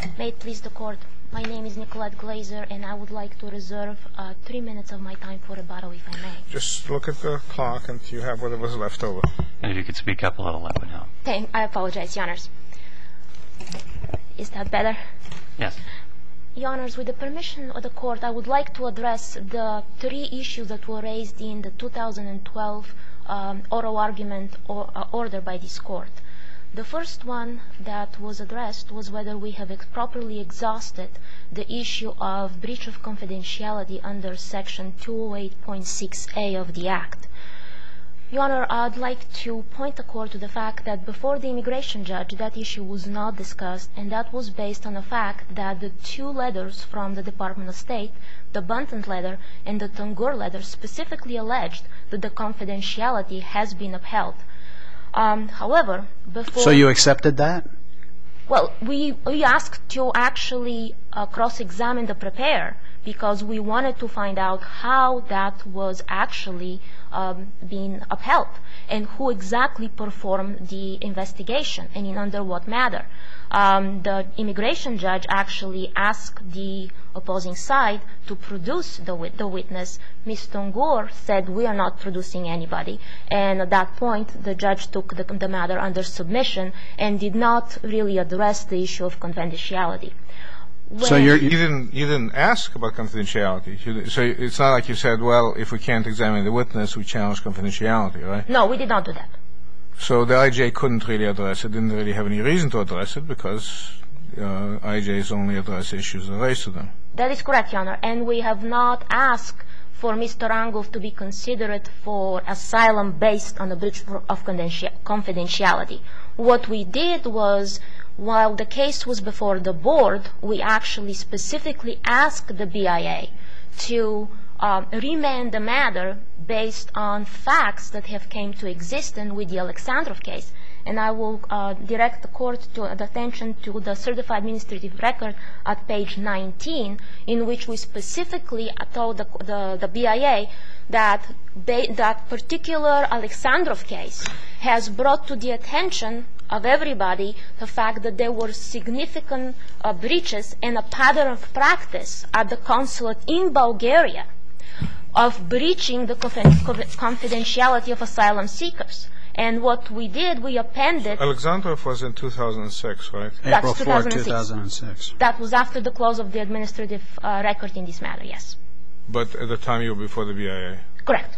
May it please the Court, my name is Nicolette Glazer, and I would like to reserve 3 minutes of my time for rebuttal, if I may. Just look at the clock and you have whatever's left over. And if you could speak up a little, that would help. I apologize, Your Honors. Is that better? Yes. Your Honors, with the permission of the Court, I would like to address the 3 issues that were raised in the 2012 oral argument order by this Court. The first one that was addressed was whether we have properly exhausted the issue of breach of confidentiality under Section 208.6a of the Act. Your Honor, I'd like to point the Court to the fact that before the immigration judge, that issue was not discussed, and that was based on the fact that the 2 letters from the Department of State, the Bunton letter and the Tangur letter, specifically alleged that the confidentiality has been upheld. However, before... So you accepted that? Well, we asked to actually cross-examine the preparer because we wanted to find out how that was actually being upheld and who exactly performed the investigation and in under what matter. The immigration judge actually asked the opposing side to produce the witness. Ms. Tangur said, we are not producing anybody. And at that point, the judge took the matter under submission and did not really address the issue of confidentiality. So you didn't ask about confidentiality. So it's not like you said, well, if we can't examine the witness, we challenge confidentiality, right? No, we did not do that. So the IJ couldn't really address it, didn't really have any reason to address it because IJs only address issues raised to them. That is correct, Your Honor. And we have not asked for Mr. Rangov to be considered for asylum based on a breach of confidentiality. What we did was, while the case was before the board, we actually specifically asked the BIA to remand the matter based on facts that have came to existence with the Alexandrov case. And I will direct the court to attention to the certified administrative record at page 19, in which we specifically told the BIA that that particular Alexandrov case has brought to the attention of everybody the fact that there were significant breaches and a pattern of practice at the consulate in Bulgaria of breaching the confidentiality of asylum seekers. And what we did, we appended... Alexandrov was in 2006, right? April 4, 2006. That was after the close of the administrative record in this matter, yes. But at the time you were before the BIA? Correct.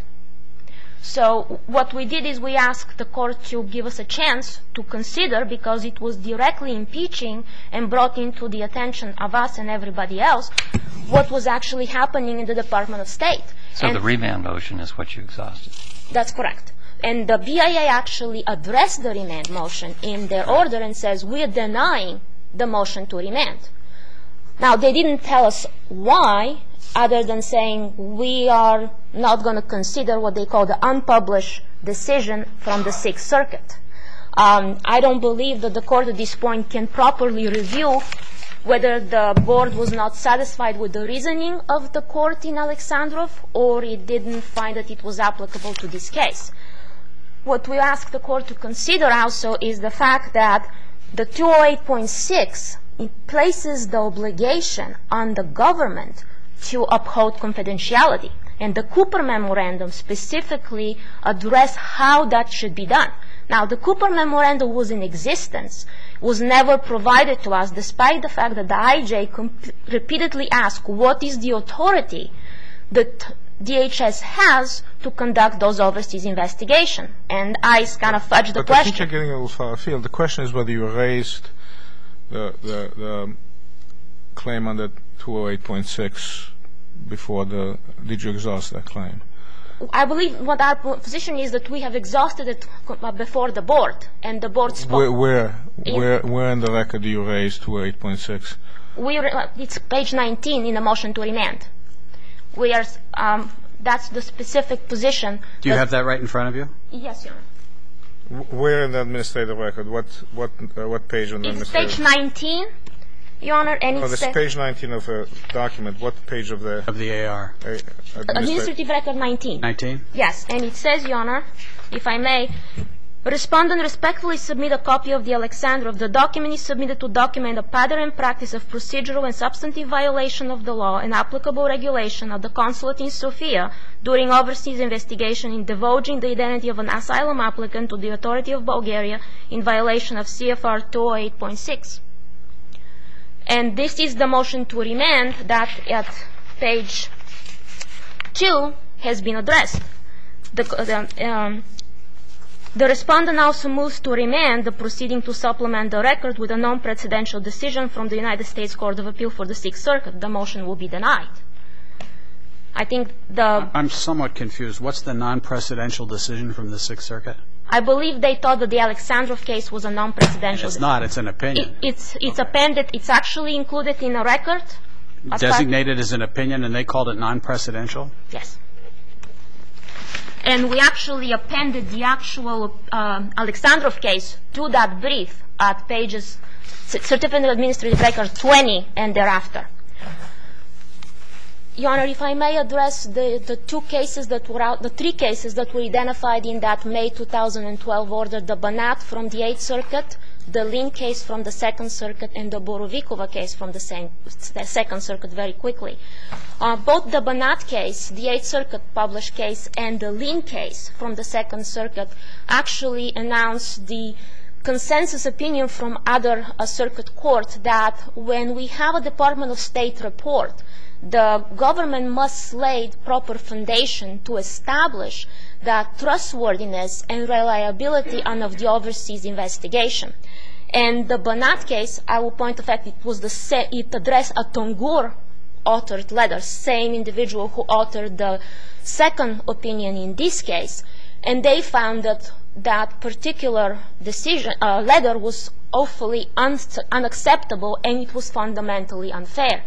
So what we did is we asked the court to give us a chance to consider, because it was directly impeaching and brought into the attention of us and everybody else, what was actually happening in the Department of State. So the remand motion is what you exhausted? That's correct. And the BIA actually addressed the remand motion in their order and says, we are denying the motion to remand. Now, they didn't tell us why, other than saying we are not going to consider what they call the unpublished decision from the Sixth Circuit. I don't believe that the court at this point can properly review whether the board was not satisfied with the reasoning of the court in Alexandrov, or it didn't find that it was applicable to this case. What we ask the court to consider also is the fact that the 208.6 places the obligation on the government to uphold confidentiality. And the Cooper Memorandum specifically addressed how that should be done. Now, the Cooper Memorandum was in existence, was never provided to us, despite the fact that the IJ repeatedly asked what is the authority that DHS has to conduct those overseas investigations. And I kind of fudged the question. But I think you're getting a little far afield. The question is whether you raised the claim under 208.6 before did you exhaust that claim? I believe what our position is that we have exhausted it before the board, and the board spoke. Where in the record do you raise 208.6? It's page 19 in the motion to remand. That's the specific position. Do you have that right in front of you? Yes, Your Honor. Where in the administrative record? What page on the administrative? It's page 19, Your Honor. And this is page 19 of a document. What page of the AR? Administrative record 19. 19? Yes, and it says, Your Honor, if I may, Respondent respectfully submit a copy of the Alexandrov. The document is submitted to document a pattern and practice of procedural and substantive violation of the law and applicable regulation of the consulate in Sofia during overseas investigation in divulging the identity of an asylum applicant to the authority of Bulgaria in violation of CFR 208.6. And this is the motion to remand that at page 2 has been addressed. The respondent also moves to remand the proceeding to supplement the record with a non-precedential decision from the United States Court of Appeal for the Sixth Circuit. The motion will be denied. I think I'm somewhat confused. What's the non-precedential decision from the Sixth Circuit? I believe they thought that the Alexandrov case was a non-precedential. It's not. It's an opinion. It's appended. It's actually included in a record. Designated as an opinion, and they called it non-precedential? Yes. And we actually appended the actual Alexandrov case to that brief at pages Certificate of Administrative Record 20 and thereafter. Your Honor, if I may address the two cases that were out, the three cases that were identified in that May 2012 order, the Banat from the Eighth Circuit, the Lin case from the Second Circuit, and the Borovikova case from the Second Circuit very quickly. Both the Banat case, the Eighth Circuit published case, and the Lin case from the Second Circuit actually announced the consensus opinion from other circuit courts that when we have a Department of State report, the government must lay proper foundation to establish the trustworthiness and reliability of the overseas investigation. And the Banat case, I will point the fact it addressed a Tongur authored letter, same individual who authored the second opinion in this case, and they found that that particular decision letter was awfully unacceptable and it was fundamentally unfair.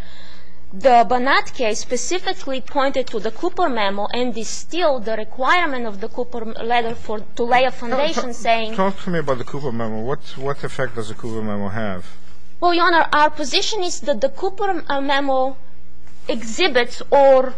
The Banat case specifically pointed to the Cooper memo and distilled the requirement of the Cooper letter to lay a foundation saying... Talk to me about the Cooper memo. What effect does the Cooper memo have? Well, Your Honor, our position is that the Cooper memo exhibits or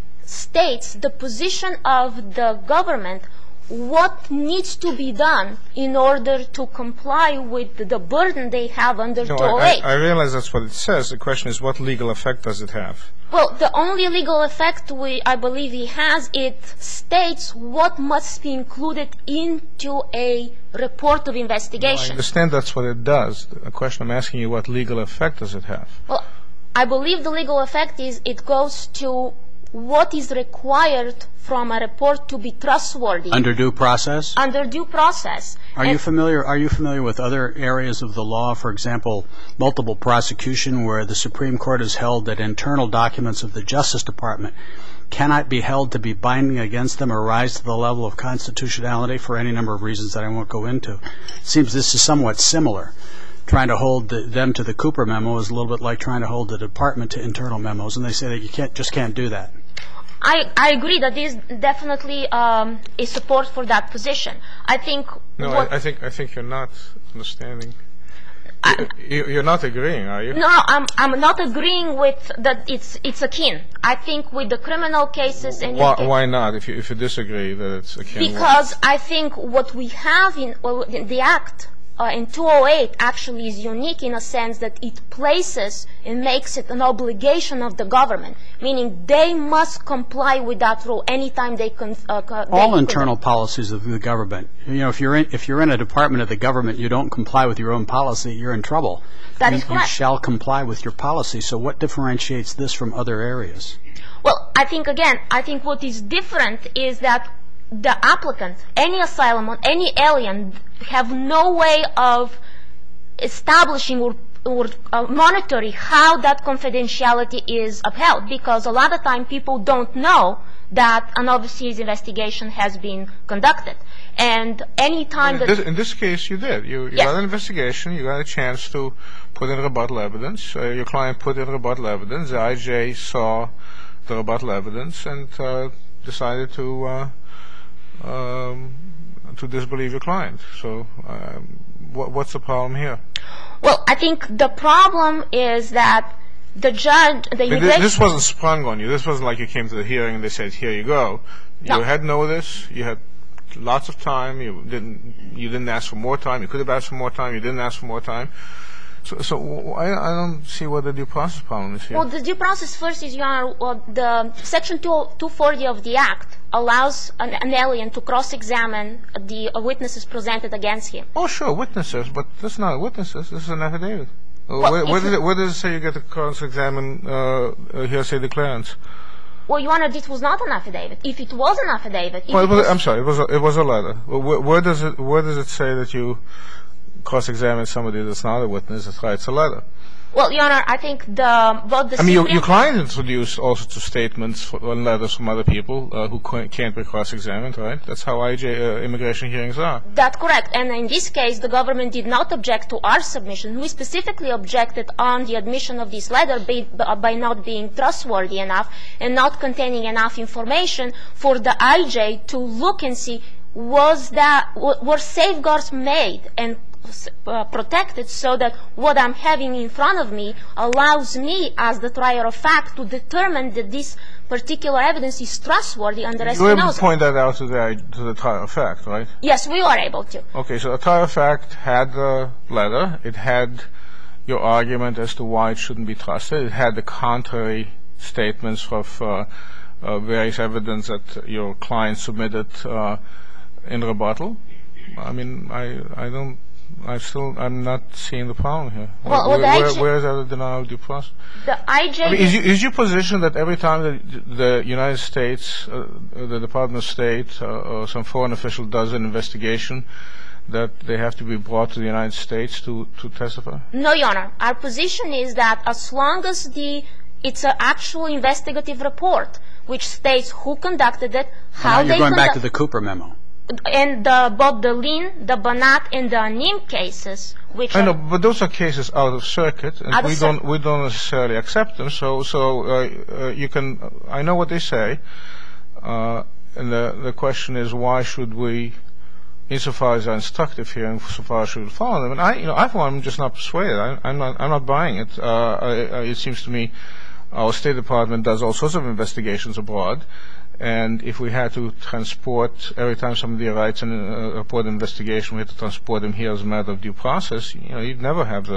states the position of the government, what needs to be done in order to comply with the burden they have under 208. I realize that's what it says. The question is, what legal effect does it have? Well, the only legal effect I believe it has, it states what must be included into a report of investigation. Well, I understand that's what it does. The question I'm asking you, what legal effect does it have? Well, I believe the legal effect is it goes to what is required from a report to be trustworthy. Under due process? Under due process. Are you familiar with other areas of the law, for example, multiple prosecution, where the Supreme Court has held that internal documents of the Justice Department cannot be held to be binding against them or rise to the level of constitutionality for any number of reasons that I won't go into? It seems this is somewhat similar. Trying to hold them to the Cooper memo is a little bit like trying to hold the department to internal memos, and they say that you can't do that. I agree that there is definitely a support for that position. I think. No, I think you're not understanding. You're not agreeing, are you? No, I'm not agreeing with that. It's akin. I think with the criminal cases and. Why not? If you disagree that it's akin. Because I think what we have in the Act. In 208 actually is unique in a sense that it places and makes it an obligation of the government, meaning they must comply with that rule anytime they can. All internal policies of the government. You know, if you're in a department of the government, you don't comply with your own policy, you're in trouble. That is correct. You shall comply with your policy. So what differentiates this from other areas? Well, I think what is different is that the applicant, any asylum or any alien, have no way of establishing or monitoring how that confidentiality is upheld, because a lot of time people don't know that an overseas investigation has been conducted. And any time in this case you did. You yes. got an investigation, you got a chance to put in rebuttal evidence. Your client put in rebuttal evidence. The IJ saw the rebuttal evidence and decided to disbelieve your client. So what's the problem here? Well, I think the problem is that the judge, the immigration... This wasn't sprung on you. This wasn't like you came to the hearing and they said, here you go. No. You had notice. You had lots of time. You didn't ask for more time. You could have asked for more time. You didn't ask for more time. So I don't see what the due process problem is here. Well, the due process first is, Your Honor, the Section 240 of the Act allows an alien to cross-examine the witnesses presented against him. Oh, sure, witnesses, but that's not witnesses. This is an affidavit. Well, Where does it say you get to cross-examine hearsay declarants? Well, Your Honor, this was not an affidavit. If it was an affidavit, I'm sorry, it was a letter. Where does it say that you cross-examine somebody that's not a witness? That's right, it's a letter. Well, Your Honor, I think both the your client introduced all sorts of statements and letters from other people who can't be cross-examined, right? That's how immigration hearings are. That's correct. And in this case, the government did not object to our submission. We specifically objected on the admission of this letter by not being trustworthy enough and not containing enough information for the IJ to look and see were safeguards made and protected so that what I'm having in front of me allows me as the trier of fact to determine that this particular evidence is trustworthy under Espinoza. You were able to point that out to the trier of fact, right? Yes, we were able to. Okay, so the trier of fact had the letter. It had your argument as to why it shouldn't be trusted. It had the contrary statements of various evidence that your client submitted in rebuttal. I mean, I'm not seeing the problem here. Where is that denial of due process? The IJ... is your position that every time that the United States, the Department of State, or some foreign official does an investigation, that they have to be brought to the United States to testify? No, Your Honor. Our position is that as long as it's an actual investigative report, which states who conducted it, how they... You're going back to the Cooper memo. And both the Lin, the Banat, and the Anim cases, which I know, but those are cases out of circuit, and we don't necessarily accept them. So you can. I know what they say, and the question is, why should we, insofar as they're instructive here, and insofar as should we follow them? And I for one, am just not persuaded. I'm not buying it. It seems to me, our State Department does all sorts of investigations abroad. And if we had to transport, every time somebody writes a report investigation, we had to transport them here as a matter of due process, you'd never have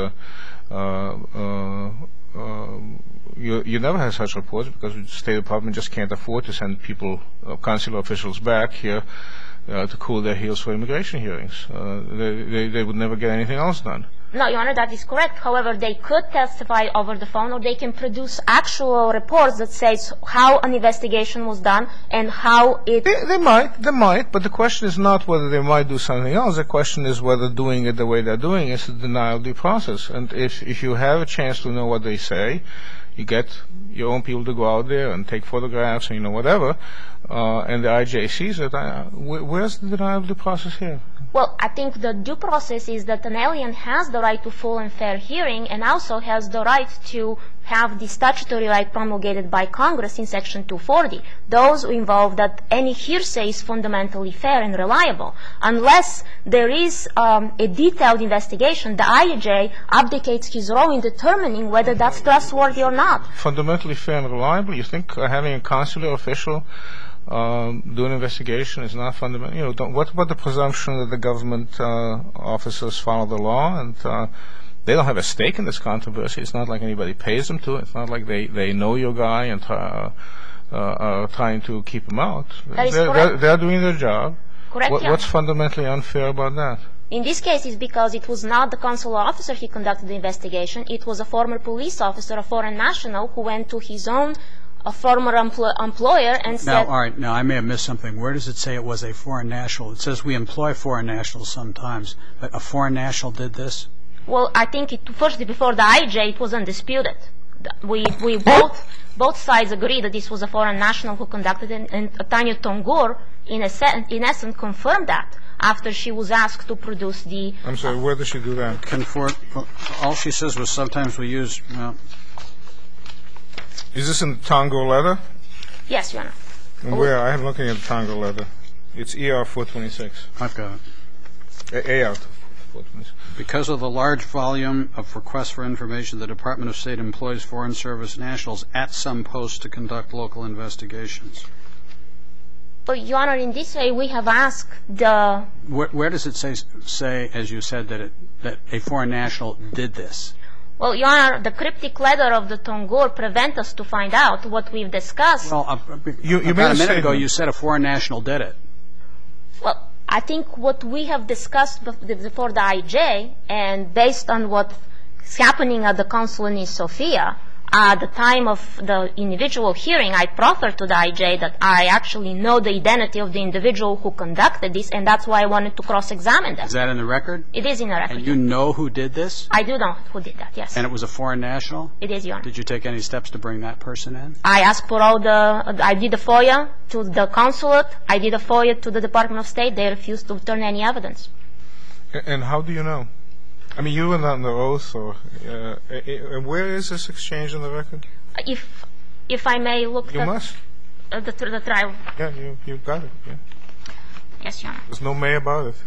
you never have such reports because the State Department just can't afford to send people, consular officials back here to cool their heels for immigration hearings. They would never get anything else done. No, Your Honor, that is correct. However, they could testify over the phone, or they can produce actual reports that says how an investigation was done and how it... They might, but the question is not whether they might do something else. The question is whether doing it the way they're doing is a denial of due process. And if you have a chance to know what they say, you get your own people to go out there and take photographs and whatever, and the IJ sees it. Where's the denial of due process here? Well, I think the due process is that an alien has the right to full and fair hearing and also has the right to have the statutory right promulgated by Congress in Section 240. Those involve that any hearsay is fundamentally fair and reliable. Unless there is a detailed investigation, the IJ abdicates his role in determining whether that's trustworthy or not. Fundamentally fair and reliable? You think having a consular official do an investigation is not fundamental? What about the presumption that the government officers follow the law and they don't have a stake in this controversy? It's not like anybody pays them to. It's not like they know your guy and are trying to keep him out. They're doing their job. Correct. What's fundamentally unfair about that? In this case, it's because it was not the consular officer who conducted the investigation. It was a former police officer, a foreign national, who went to his own former employer and said... All right. Now, I may have missed something. Where does it say it was a foreign national? It says we employ foreign nationals sometimes, but a foreign national did this? Well, I think first, before the IJ, it was undisputed. We both sides agree that this was a foreign national who conducted it, and Tanya Tongur, in essence, confirmed that after she was asked to produce the... I'm sorry, where did she do that? All she says was sometimes we use... Is this in the Tongur letter? Yes, Your Honor. And where? I am looking at the Tongur letter. It's ER 426. I've got it. AR 426. Because of the large volume of requests for information, the Department of State employs Foreign Service nationals at some posts to conduct local investigations. But, Your Honor, in this way, we have asked the... Where does it say, as you said, that a foreign national did this? Well, Your Honor, the cryptic letter of the Tongur prevent us to find out what we've discussed. Well, about a minute ago, you said a foreign national did it. Well, I think what we have discussed before the IJ, and based on what's happening at the consulate in Sofia, at the time of the individual hearing, I proffered to the IJ that I actually know the identity of the individual who conducted this, and that's why I wanted to cross-examine them. Is that in the record? It is in the record. And you know who did this? I do know who did that, yes. And it was a foreign national? It is, Your Honor. Did you take any steps to bring that person in? I asked for I did a FOIA to the consulate. I did a FOIA to the Department of State. They refused to return any evidence. And how do you know? I mean, you were not under oath, or where is this exchange in the record? If I may look you must. The trial. Yeah, you've got it. Yeah. Yes, Your Honor. There's no may about it.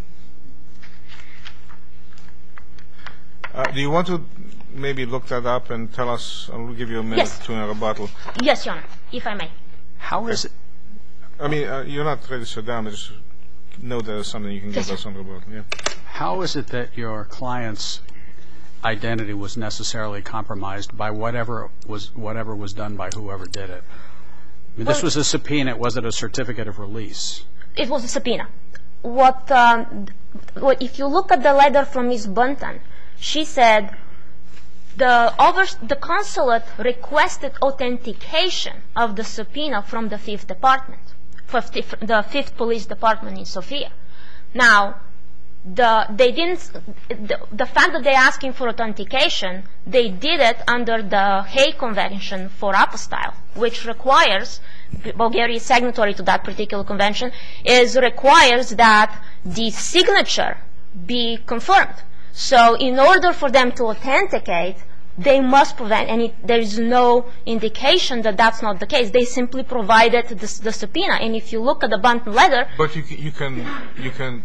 Do you want to maybe look that up and tell us? I'll give you a minute to a rebuttal. Yes, Your Honor, if I may. How is it? I mean, you're not ready to sit down, but just know there's something you can give us on the rebuttal. Yeah. How is it that your client's identity was necessarily compromised by whatever was done by whoever did it? I mean, this was a subpoena. It wasn't a certificate of release. It was a subpoena. If you look at the letter from Ms. Bunton, she said the consulate requested authentication of the subpoena from the 5th Department, the 5th Police Department in Sofia. Now, the fact that they're asking for authentication, they did it under the Hague Convention for Apostille, which requires, Bulgaria is signatory to that particular convention, requires that the signature be confirmed. So in order for them to authenticate, they must provide there is no indication that that's not the case. They simply provided the subpoena. And if you look at the Bunton letter... But you can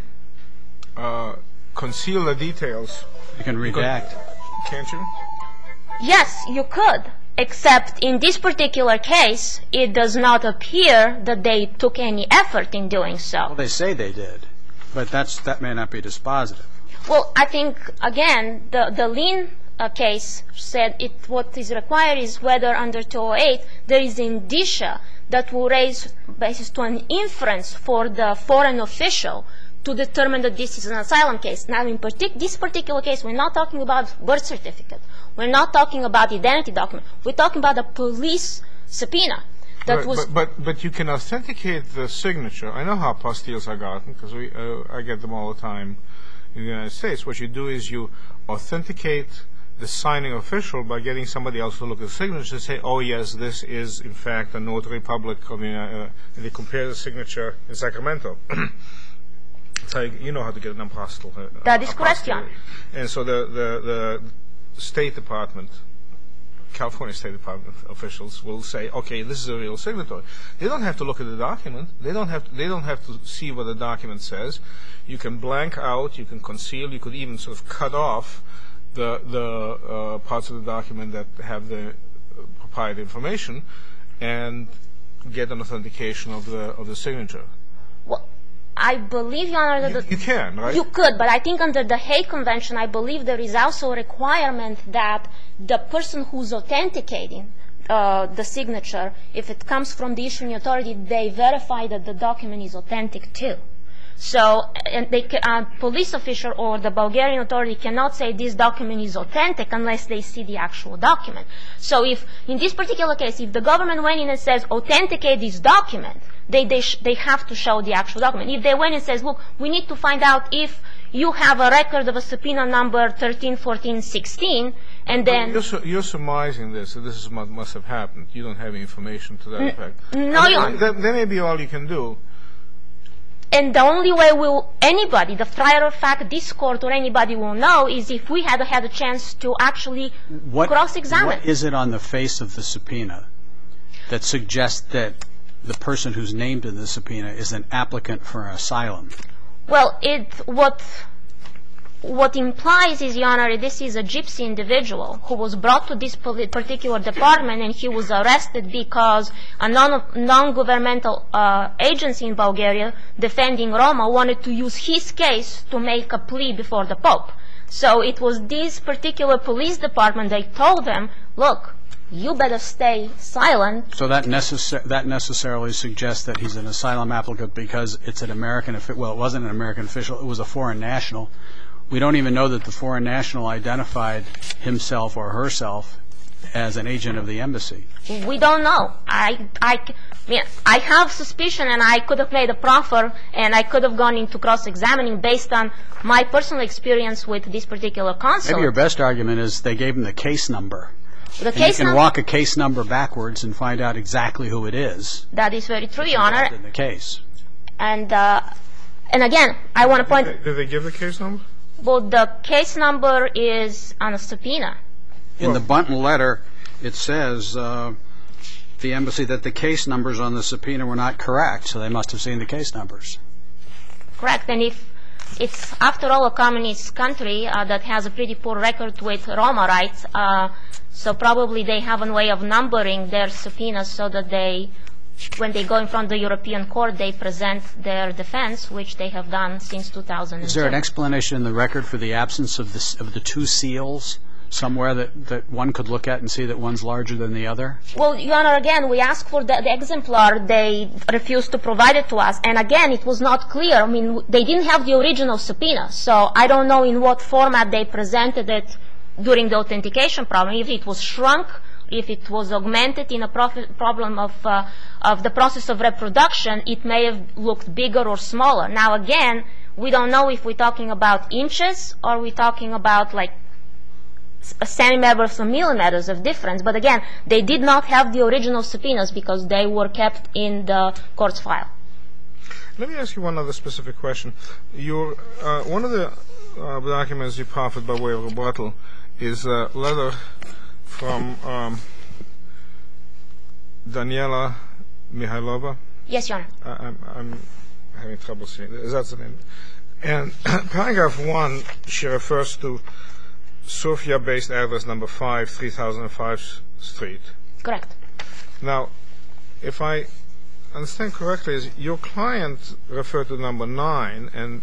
conceal the details. You can redact. Can't you? Yes, you could. Except in this particular case, it does not appear that they took any effort in doing so. Well, they say they did. But that may not be dispositive. Well, I think, again, the Lien case said what is required is whether under 208 there is indicia that will raise basis to an inference for the foreign official to determine that this is an asylum case. Now, in this particular case, we're not talking about birth certificate. We're not talking about identity document. We're talking about a police subpoena. But you can authenticate the signature. I know how apostilles are gotten because I get them all the time in the United States. What you do is you authenticate the signing official by getting somebody else to look at the signature and say, oh, yes, this is, in fact, a notary public. And they compare the signature in Sacramento. So you know how to get an apostille. That is correct, John. And so the State Department, California State Department officials will say, okay, this is a real signatory. They don't have to look at the document. They don't have to see what the document says. You can blank out. You can conceal. You could even sort of cut off the parts of the document that have the proprietary information and get an authentication of the signature. Well, I believe, Your Honor, that you can, right? You could, but I think under the Hague Convention, I believe there is also a requirement that the person who's authenticating the signature, if it comes from the issuing authority, they verify that the document is authentic too. So, police official or the Bulgarian authority cannot say this document is authentic unless they see the actual document. So, if in this particular case, if the government went in and says authenticate this document, they have to show the actual document. If they went and says, look, we need to find out if you have a record of a subpoena number 13, 14, 16, and then... You're surmising this, that this is what must have happened. You don't have any information to that effect. No, Your Honor. That may be all you can do. And the only way anybody, the trier of fact, this court, or anybody will know is if we had a chance to actually cross-examine. What is it on the face of the subpoena that suggests that the person who's named in the subpoena is an applicant for asylum? Well, what implies is, Your Honor, this is a gypsy individual who was brought to this particular department, and he was arrested because a non-governmental agency in Bulgaria defending Roma wanted to use his case to make a plea before the Pope. So it was this particular police department, they told them, look, you better stay silent. So that necessarily suggests that he's an asylum applicant because it's an American official. Well, it wasn't an American official, it was a foreign national. We don't even know that the foreign national identified himself or herself as an agent of the embassy. We don't know. I have suspicion, and I could have made a proffer, and I could have gone into cross-examining based on my personal experience with this particular consulate. Maybe your best argument is they gave him the case number. The case you can walk a case number backwards and find out exactly who it is. That is very true, Your Honor. In the case. And again, I want to point... Did they give the case number? Well, the case number is on a subpoena. In the Bunton letter, it says the embassy that the case numbers on the subpoena were not correct, so they must have seen the case numbers. Correct. And if it's, after all, a communist country that has a pretty poor record with Roma rights, so probably they have a way of numbering their subpoenas so that they, when they go in front of the European court, they present their defense, which they have done since 2002. Is there an explanation in the record for the absence of the two seals somewhere that one could look at and see that one's larger than the other? Well, Your Honor, again, we asked for the exemplar. They refused to provide it to us. And again, it was not clear. I mean, they didn't have the original subpoena, so I don't know in what format they presented it during the authentication problem. If it was shrunk, if it was augmented in a problem of the process of reproduction, it may have looked bigger or smaller. Now, again, we don't know if we're talking about inches or we're talking about like centimeters or millimeters of difference. But again, they did not have the original subpoenas because they were kept in the court's file. Let me ask you one other specific question. One of the documents you proffered by way of rebuttal is a letter from Daniela Mihailova. Yes, Your Honor. I'm having trouble seeing it. That's the name. And paragraph 1, she refers to Sofia-based address number 5, 3005 Street. Correct. Now, if I understand correctly, is your client referred to number 9, and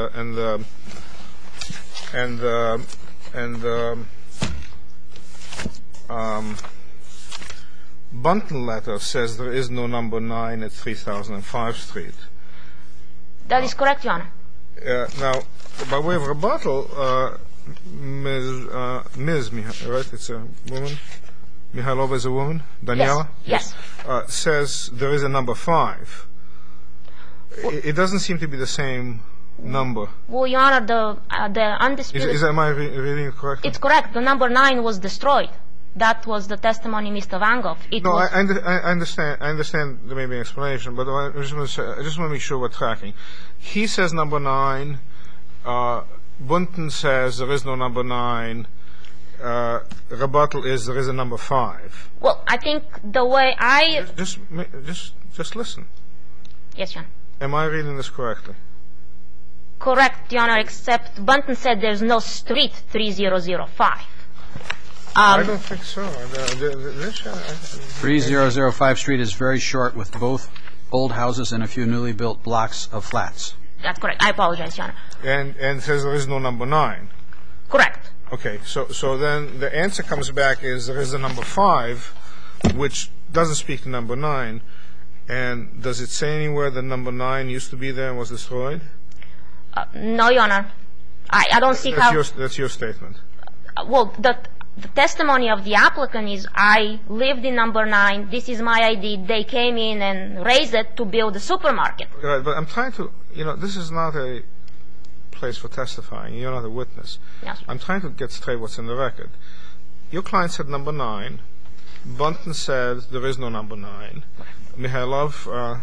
Bunton letter says there is no number 9 at 3005 Street. That is correct, Your Honor. Now, by way of rebuttal, Ms. right? It's a woman. Mihailova is a woman. Daniela. Yes. Says there is a number 5. It doesn't seem to be the same number. Well, Your Honor, the undisputed. Am I reading it correctly? It's correct. The number 9 was destroyed. That was the testimony, Mr. Van Gogh. I understand there may be an explanation, but I just want to make sure we're tracking. He says number 9. Bunton says there is no number 9. Rebuttal is there is a number 5. Well, I think the way I... Just listen. Yes, Your Honor. Am I reading this correctly? Correct, Your Honor, except Bunton said there's no street 3005. I don't think so. 3005 Street is very short with both old houses and a few newly built blocks of flats. That's correct. I apologize, Your Honor. And says there is no number 9. Correct. Okay, so then the answer comes back is there is a number 5, which doesn't speak to number 9. And does it say anywhere that number 9 used to be there and was destroyed? No, Your Honor. I don't see how... That's your statement. Well, the testimony of the applicant is I lived in number 9. This is my ID. They came in and raised it to build a supermarket. Right, but I'm trying to... this is not a place for testifying. You're not a witness. Yes. I'm trying to get straight what's in the record. Your client said number 9. Bunton said there is no number 9. Mihailova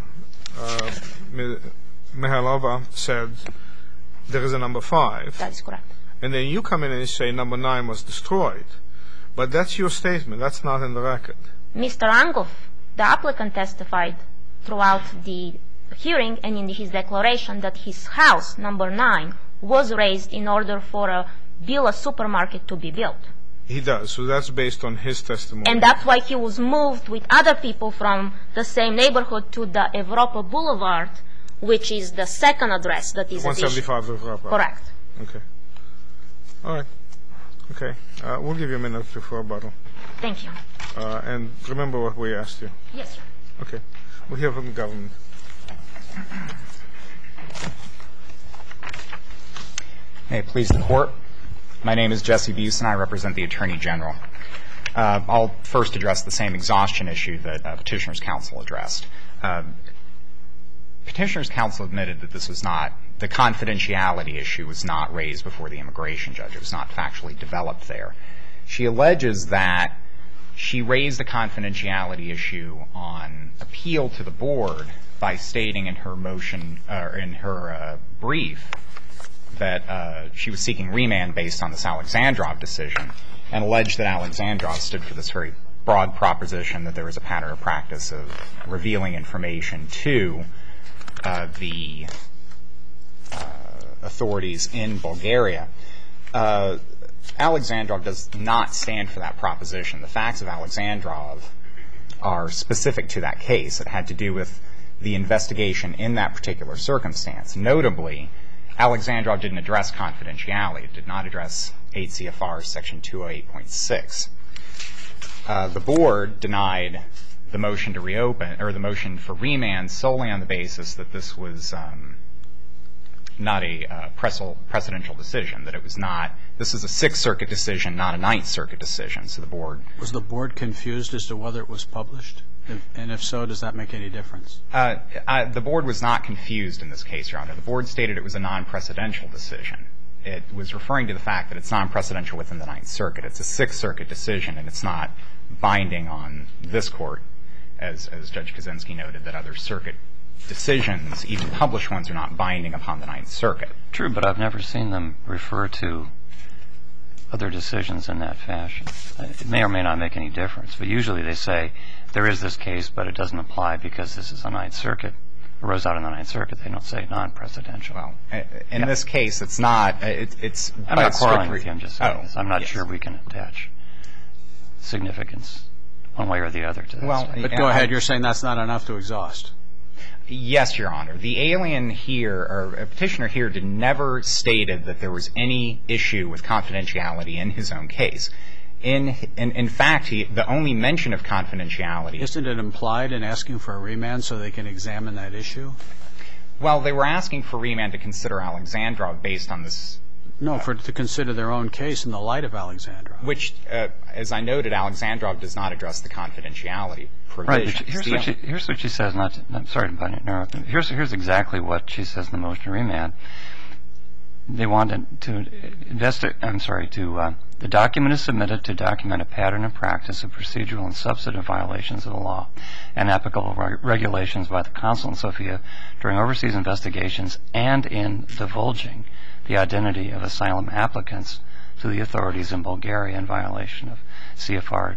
said there is a number 5. That is correct. And then you come in and you say number 9 was destroyed. But that's your statement. That's not in the record. Mr. Angov, the applicant, testified throughout the hearing and in his declaration that his house, number 9, was raised in order for a supermarket to be built. He does. So that's based on his testimony. And that's why he was moved with other people from the same neighborhood to the Europa Boulevard, which is the second address that is 175 Europa. Correct. Okay. All right. Okay. We'll give you a minute for a rebuttal. Thank you. And remember what we asked you. Yes, sir. Okay. We'll hear from the government. May it please the Court. My name is Jesse Busen. I represent the Attorney General. I'll first address the same exhaustion issue that Petitioner's Counsel addressed. Petitioner's Counsel admitted that this was not, the confidentiality issue was not raised before the immigration judge. It was not factually developed there. She alleges that she raised the confidentiality issue on appeal to the board by stating in her motion, or in her brief, that she was seeking remand based on this Alexandrov decision, and alleged that Alexandrov stood for this very broad proposition that there was a pattern or practice of revealing information to the authorities in Bulgaria. Alexandrov does not stand for that proposition. The facts of Alexandrov are specific to that case. It had to do with the investigation in that particular circumstance. Notably, Alexandrov didn't address confidentiality. It did not address 8 CFR section 208.6. The board denied the motion to reopen, or the motion for remand, solely on the basis that this was not a precedential decision, that it was not, this is a Sixth Circuit decision, not a Ninth Circuit decision. So the board... Was the board confused as to whether it was published? And if so, does that make any difference? The board was not confused in this case, Your Honor. The board stated it was a non-precedential decision. It was referring to the fact that it's non-precedential within the Ninth Circuit. It's a Sixth Circuit decision, and it's not binding on this court, as Judge Kaczynski noted, that other circuit decisions, even published ones, are not binding upon the Ninth Circuit. True, but I've never seen them refer to other decisions in that fashion. It may or may not make any difference, but usually they say there is this case, but it doesn't apply because this is a Ninth Circuit. It arose out in the Ninth Circuit. They don't say non-precedential. Well, in this case, it's not. It's I'm not quarreling with you. I'm just saying this. I'm not yes. sure we can attach significance one way or the other to this. Well, But go ahead. You're saying that's not enough to exhaust. Yes, Your Honor. The alien here, or a petitioner here, never stated that there was any issue with confidentiality in his own case. In fact, the only mention of confidentiality... Isn't it implied in asking for a remand so they can examine that issue? Well, they were asking for remand to consider Alexandrov based on this... No, to consider their own case in the light of Alexandrov. Which, as I noted, Alexandrov does not address the confidentiality provisions. Right. Here's what she says. I'm sorry to interrupt. Here's exactly what she says in the motion to remand. They wanted to investigate. The document is submitted to document a pattern and practice of procedural and substantive violations of the law and applicable regulations by the consul in Sofia during overseas investigations and in divulging the identity of asylum applicants to the authorities in Bulgaria in violation of CFR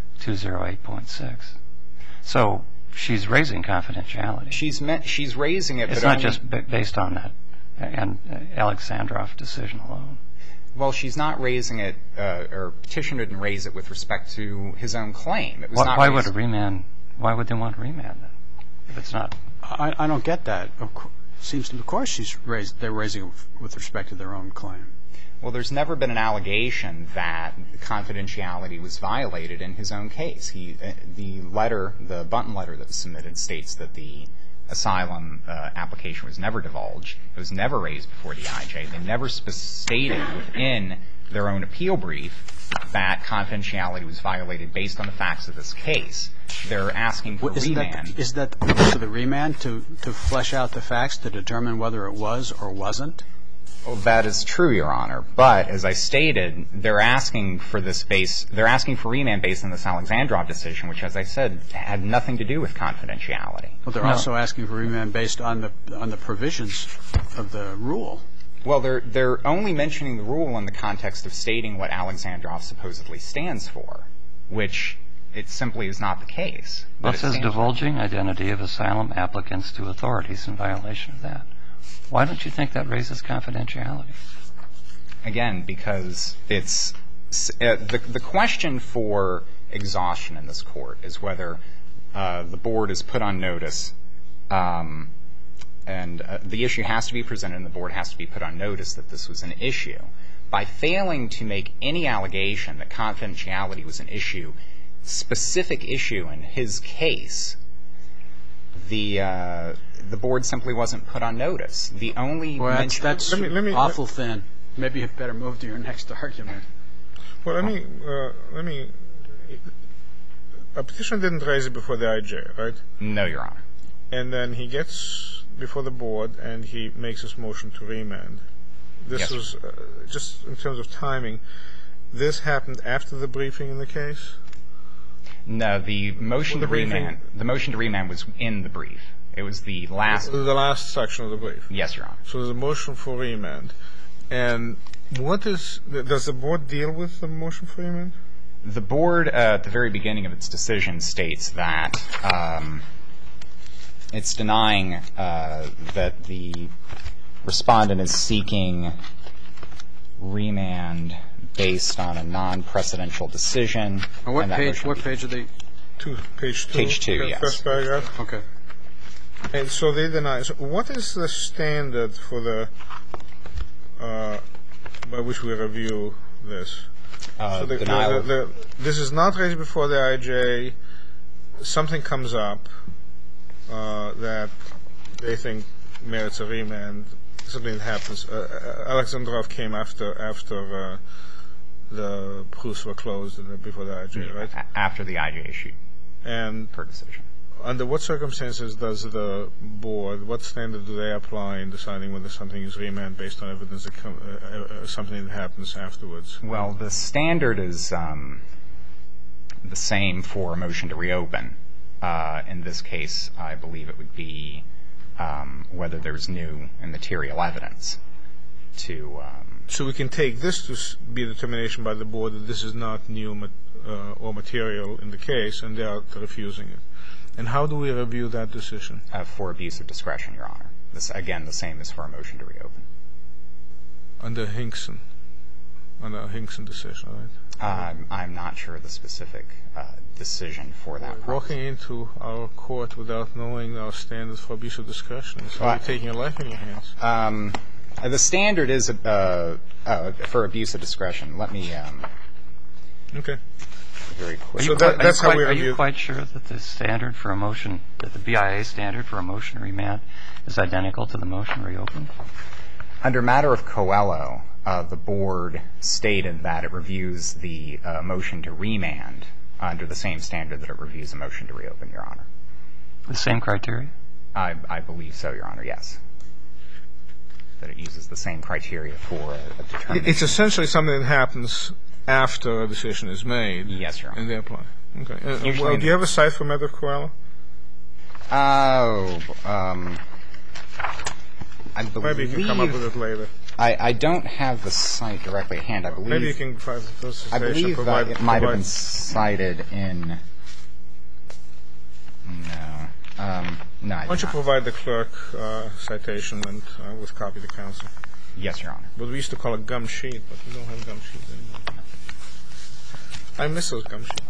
208.6. So she's raising confidentiality. She's raising it, but it's not just based on that and Alexandrov decision alone. Well, she's not raising it, or petitioner didn't raise it with respect to his own claim. It was not why would they want remand then if it's not? I don't get that. Seems to, of course, they're raising it with respect to their own claim. Well, there's never been an allegation that confidentiality was violated in his own case. The Bunton letter that was submitted states that the asylum application was never divulged. It was never raised before the IJ. They never stated within their own appeal brief that confidentiality was violated based on the facts of this case. They're asking for remand. Is that the purpose of the remand, to flesh out the facts, to determine whether it was or wasn't? Well, that is true, Your Honor. But as I stated, they're asking for remand based on this Alexandrov decision, which, as I said, had nothing to do with confidentiality. Well, they're also asking for remand based on the provisions of the rule. Well, they're only mentioning the rule in the context of stating what Alexandrov supposedly stands for, which it simply is not the case. Well, it says divulging identity of asylum applicants to authorities in violation of that. Why don't you think that raises confidentiality? Again, because it's the question for exhaustion in this court is whether the board is put on notice, and the issue has to be presented and the board has to be put on notice that this was an issue. By failing to make any allegation that confidentiality was an issue, specific issue in his case, the board simply wasn't put on notice. The only that's awful thin. Maybe you better move to your next argument. Well, let me. A petitioner didn't raise it before the IJ, right? No, Your Honor. And then he gets before the board and he makes his motion to remand. This was just in terms of timing. This happened after the briefing in the case? No, the motion to remand. The motion to remand was in the brief. It was the last. The last section of the brief. Yes, Your Honor. So there's a motion for remand, and does the board deal with the motion for remand? The board, at the very beginning of its decision, states that it's denying that the respondent is seeking remand based on a non-precedential decision. On what page? What page are they? Page 2. Page 2, yes. First paragraph. Okay. And so they deny. So what is the standard for the by which we review this? So this is not raised before the IJ. Something comes up that they think merits a remand. Something that happens. Alexandrov came after the proofs were closed before the IJ, right? After the IJ issued per decision. Under what circumstances does the board, what standard do they apply in deciding whether something is remand based on evidence that something that happens afterwards? Well, the standard is the same for a motion to reopen. In this case, I believe it would be whether there's new and material evidence to... So we can take this to be a determination by the board that this is not new or material in the case, and they are refusing it. And how do we review that decision? For abuse of discretion, Your Honor. This, again, the same as for a motion to reopen. Under Hinkson decision, right? I'm not sure of the specific decision for that. Walking into our court without knowing our standards for abuse of discretion is like taking your life in your hands. The standard is for abuse of discretion. Let me... Okay. Very quick. Are you quite sure that the standard for a motion, that the BIA standard for a motion to remand is identical to the motion to reopen? Under matter of Coelho, the board stated that it reviews the motion to remand under the same standard that it reviews a motion to reopen, Your Honor. The same criteria? I believe so, Your Honor, yes. That it uses the same criteria for a determination. It's essentially something that happens after a decision is made. Yes, Your Honor. And they apply. Okay. Well, do you have a cite for matter of Coelho? I believe... Maybe you can come up with it later. I don't have the cite directly at hand. I believe... Maybe you can provide the citation. I believe that it might have been cited in... No, Why don't you provide the clerk citation and with copy to counsel? Yes, Your Honor. But we used to call it gum sheet, but we don't have gum sheet anymore. I miss those gum sheets.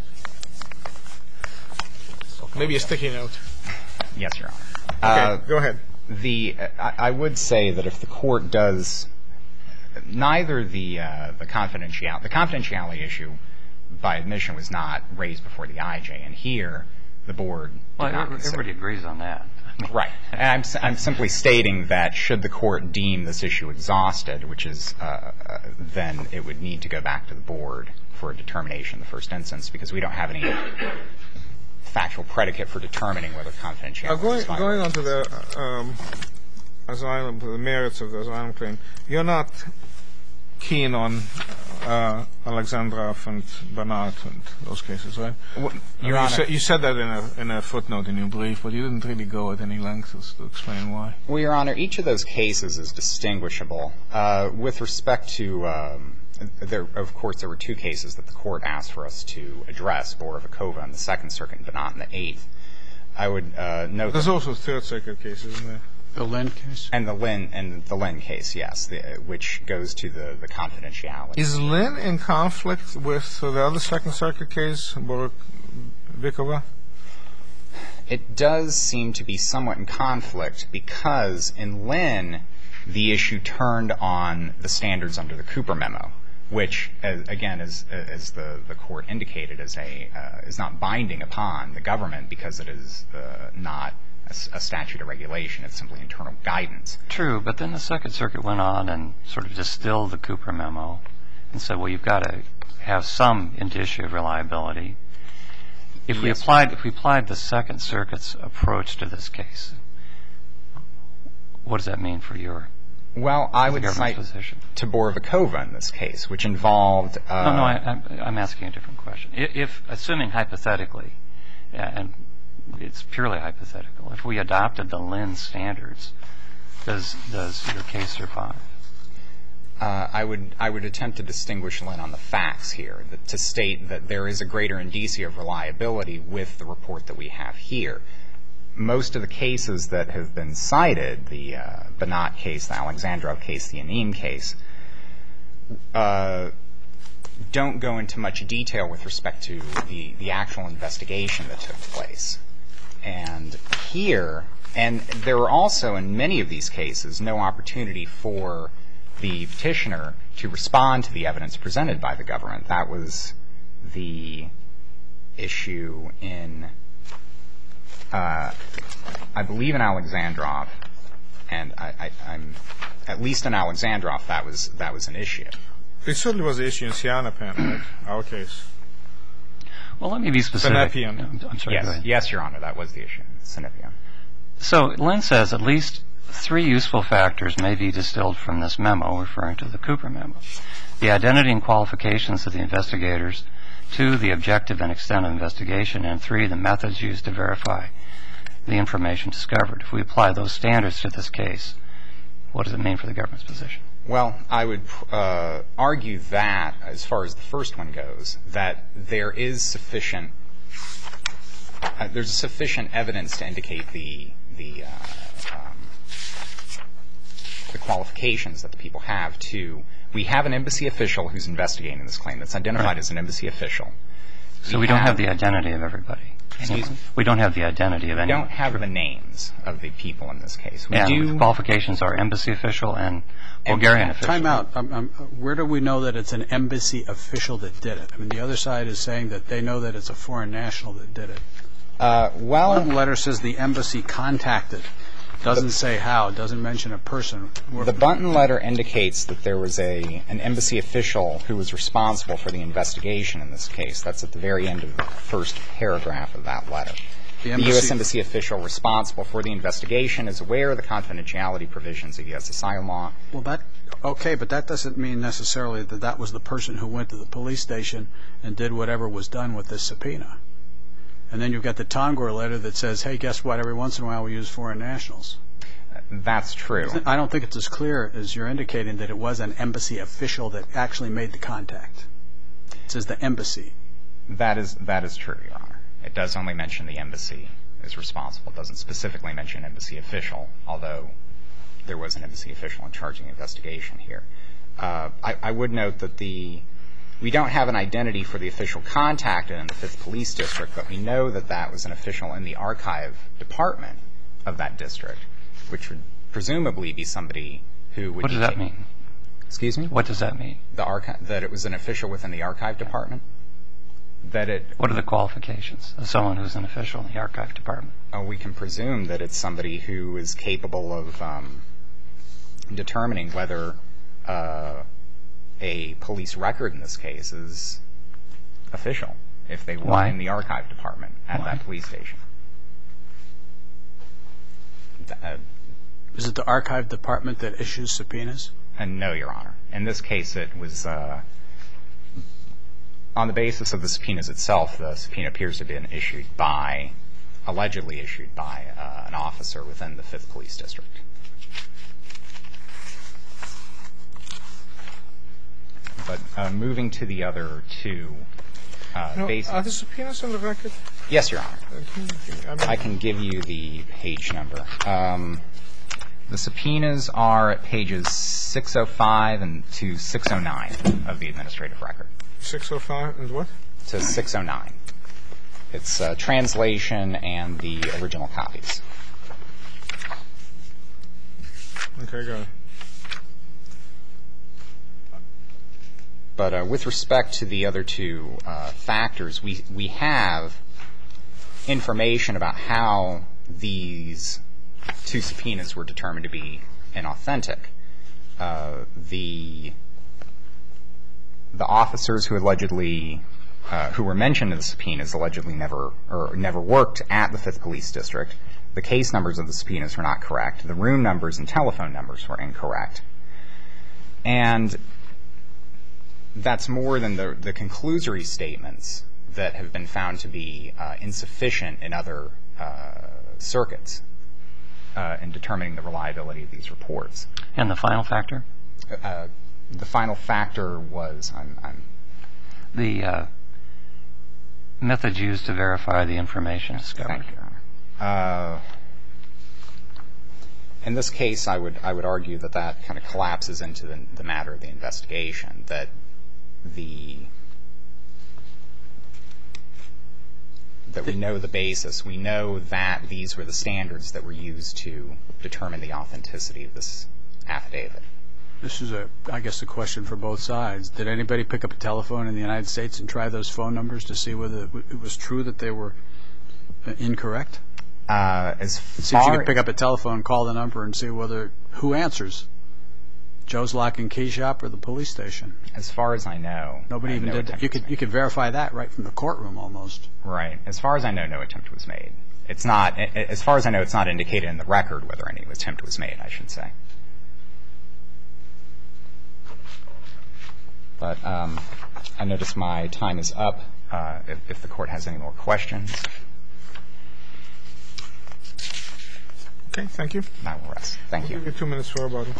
Maybe a sticky note. Yes, Your Honor. Okay, go ahead. I would say that if the court does neither the confidentiality issue by admission was not raised before the IJ, and here the board did not consider. Everybody agrees on that. Right. And I'm simply stating that should the court deem this issue exhausted, which is then it would need to go back to the board for a determination in the first instance, because we don't have any factual predicate for determining whether confidentiality is violated. Going on to the asylum, to the merits of the asylum claim, you're not keen on Alexandrov and Bernat and those cases, right? Your Honor, you said that in a footnote in your brief, but you didn't really go at any length to explain why. Well, Your Honor, each of those cases is distinguishable. With respect to, of course, there were two cases that the court asked for us to address, Borovikova in the Second Circuit and Bernat in the Eighth. I would note there's also Third Circuit cases, isn't there? The Lynn case? And the Lynn case, yes, which goes to the confidentiality. Is Lynn in conflict with the other Second Circuit case, Borek-Vikova? It does seem to be somewhat in conflict because in Lynn, the issue turned on the standards under the Cooper Memo, which, again, as the court indicated, is not binding upon the government because it is not a statute of regulation. It's simply internal guidance. True, but then the Second Circuit went on and sort of distilled the Cooper Memo and said, well, you've got to have some indicia of reliability. If we applied the Second Circuit's approach to this case, what does that mean for your Well, I would cite to Borek-Vikova in this case, which involved... I'm asking a different question. If, assuming hypothetically, and it's purely hypothetical, if we adopted the Lynn standards, does your case survive? I would attempt to distinguish Lynn on the facts here, to state that there is a greater indicia of reliability with the report that we have here. Most of the cases that have been cited, the Banat case, the Alexandrov case, the Anim case, don't go into much detail with respect to the actual investigation that took place. And here, and there were also in many of these cases no opportunity for the petitioner to respond to the evidence presented by the government. That was the issue in, I believe in Alexandrov, and I'm at least in Alexandrov that was an issue. It certainly was an issue in Sihanoukville, right? Our case. Well, let me be specific. Sinopean. I'm sorry, go ahead. Yes, Your Honor, that was the issue, Sinopean. So Lynn says at least 3 useful factors may be distilled from this memo, referring to the Cooper Memo. The identity and qualifications of the investigators, 2, the objective and extent of investigation, and 3, the methods used to verify the information discovered. If we apply those standards to this case, what does it mean for the government's position? Well, I would argue that, as far as the first one goes, that there's sufficient evidence to indicate the qualifications that the people have to. We have an embassy official who's investigating this claim that's identified as an embassy official. So we don't have the identity of everybody. Excuse me? We don't have the identity of anyone. We don't have the names of the people in this case. The qualifications are embassy official and Bulgarian official. Time out. Where do we know that it's an embassy official that did it? I mean, the other side is saying that they know that it's a foreign national that did it. One letter says the embassy contacted. Doesn't say how. Doesn't mention a person. The Bunton letter indicates that there was an embassy official who was responsible for the investigation in this case. That's at the very end of the first paragraph of that letter. The U.S. embassy official responsible for the investigation is aware of the confidentiality provisions of U.S. asylum law. Well, okay, but that doesn't mean necessarily that that was the person who went to the police station and did whatever was done with this subpoena. And then you've got the Tongor letter that says, hey, guess what? Every once in a while we use foreign nationals. That's true. I don't think it's as clear as you're indicating that it was an embassy official that actually made the contact. It says the embassy. That is true, Your Honor. It does only mention the embassy is responsible. It doesn't specifically mention embassy official, although there was an embassy official in charge of the investigation here. I would note that we don't have an identity for the official contacted in the 5th Police District, but we know that that was an official in the archive department of that district, which would presumably be somebody who would... What does that mean? Excuse me? What does that mean? That it was an official within the archive department? What are the qualifications of someone who's an official in the archive department? We can presume that it's somebody who is capable of determining whether a police record in this case is official, if they were in the archive department at that police station. Is it the archive department that issues subpoenas? No, Your Honor. In this case, it was on the basis of the subpoenas itself. The subpoena appears to have been allegedly issued by an officer within the 5th Police District. But moving to the other two basic... Are the subpoenas on the record? Yes, Your Honor. I can give you the page number. The subpoenas are at pages 605 and to 609 of the administrative record. 605 and what? To 609. It's translation and the original copies. Okay, go ahead. But with respect to the other two factors, we have information about how these two subpoenas were determined to be inauthentic. The officers who allegedly who were mentioned in the subpoenas allegedly never worked at the 5th Police District. The case numbers of the subpoenas were not correct. The room numbers and telephone numbers were incorrect. And that's more than the conclusory statements that have been found to be insufficient in other circuits in determining the reliability of these reports. And the final factor? The final factor was the methods used to verify the information discovered. Thank you, Your Honor. In this case, I would argue that kind of collapses into the matter of the investigation, that we know the basis. We know that these were the standards that were used to determine the authenticity of this affidavit. This is, I guess, a question for both sides. Did anybody pick up a telephone in the United States and try those phone numbers to see whether it was true that they were incorrect? See if you could pick up a telephone, call the number, and see who answers. Joe's Lock and Key Shop or the police station? As far as I know, nobody even did that. You could verify that right from the courtroom almost. Right. As far as I know, no attempt was made. It's not. As far as I know, it's not indicated in the record whether any attempt was made, I should say. But I notice my time is up. If the court has any more questions. Okay, thank you. I will rest. Thank you. We'll give you 2 minutes for rebuttal.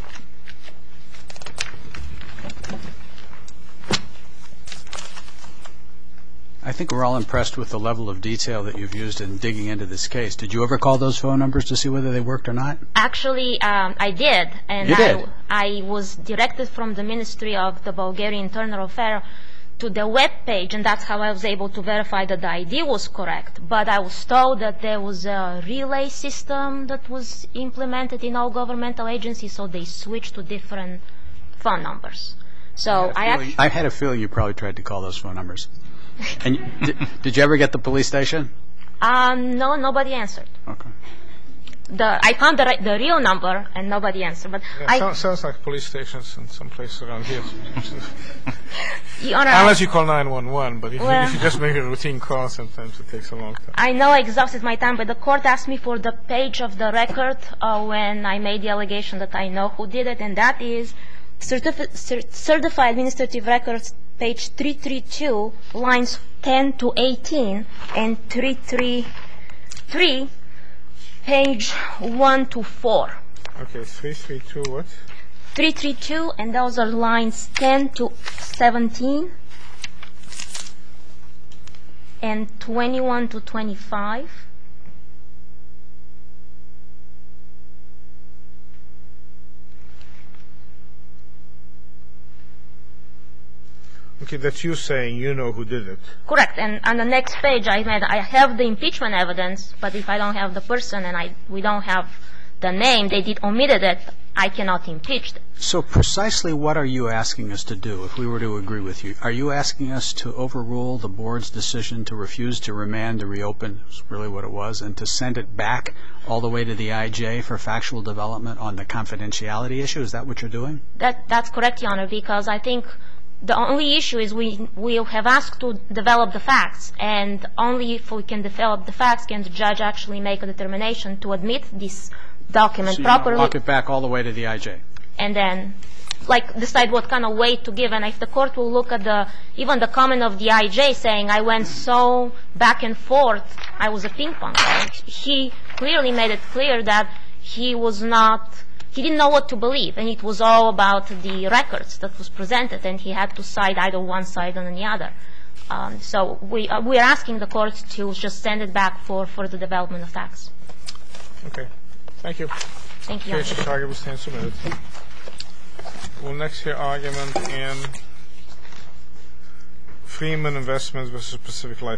I think we're all impressed with the level of detail that you've used in digging into this case. Did you ever call those phone numbers to see whether they worked or not? Actually, I did. And you did? I was directed from the Ministry of the Bulgarian Internal Affairs to the web page, and that's how I was able to verify that the ID was correct. But I was told that there was a relay system that was implemented in all governmental agencies, so they switched to different phone numbers. So I had a feeling you probably tried to call those phone numbers. And did you ever get the police station? No, nobody answered. Okay. I found the real number and nobody answered. But sounds like police stations in some place around here. Honor, unless you call 911, but if you just make a routine call, sometimes it takes a long time. I know I exhausted my time, but the court asked me for the page of the record when I made the allegation that I know who did it, and that is Certified Administrative Records, page 332, lines 10 to 18, and 333, page 1 to 4. Okay, 332 what? 332, and those are lines 10 to 17, and 21 to 25. Okay, that's you saying you know who did it. Correct. And on the next page, I have the impeachment evidence, but if I don't have the person and we don't have the name, they did omitted it, I cannot impeach them. So precisely what are you asking us to do if we were to agree with you? Are you asking us to overrule the board's decision to refuse to remand, to reopen, is really what it was, and to send it back all the way to the IJ for factual development on the confidentiality issue? Is that what you're doing? That's correct, Your Honor, because I think the only issue is we have asked to develop the facts, and only if we can develop the facts can the judge actually make a determination to admit this document properly. So you walk it back all the way to the IJ. And then, decide what kind of weight to give. And if the court will look at even the comment of the IJ saying, I went so back and forth, I was a ping pong player. He clearly made it clear that he didn't know what to believe, and it was all about the records that was presented, and he had to side either one side or the other. So we are asking the court to just send it back for the development of facts. Okay. Thank you. Thank you, Your Honor. Case is argued, stand submitted. We'll next hear argument in Freeman Investments versus Pacific Light